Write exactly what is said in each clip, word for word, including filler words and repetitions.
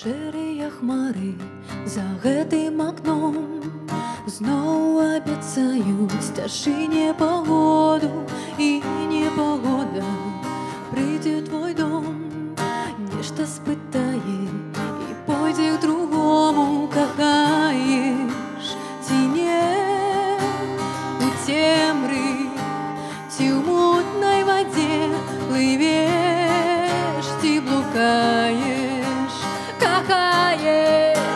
Шэрыя хмары за гэтым акном зноў абяцаюць цяжэй непагоду, і непагода прыйдзе ў твой дом, нешта спытае і пойдзе к другому. Кахаеш ці не? У цемры ці ў мутнай вадзе плывеш ці блукаеш? Кахаеш,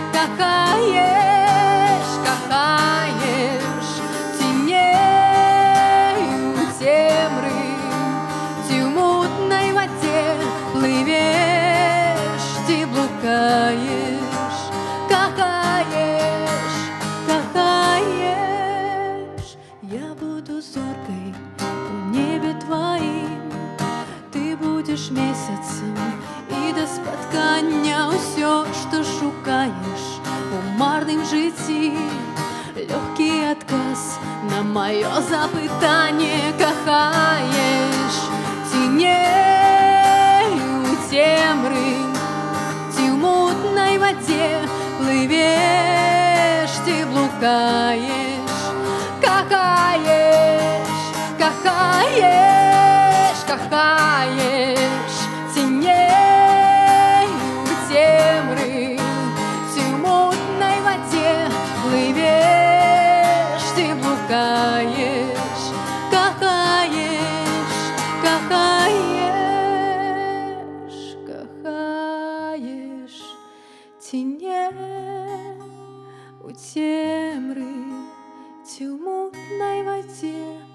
кахаеш, кахаеш ці не? У цемры ці ў мутнай вадзе плывеш ці блукаеш? Кахаеш, кахаеш. Я буду зоркай у небе тваім, ты будзеш месяцам, і да спаткання ўсё, што шукаеш у марным жыцці, лёгкі адказ на маё запытанне. Кахаеш ці не? У цемры ці ў мутнай вадзе плывеш ці блукаеш? Кахаеш, кахаеш, кахаеш ці не? У цемры ці ў мутнай вадзе плывеш ці блукаеш? Кахаеш, кахаеш, кахаеш ці не? У цемры ці ў мутнай вадзе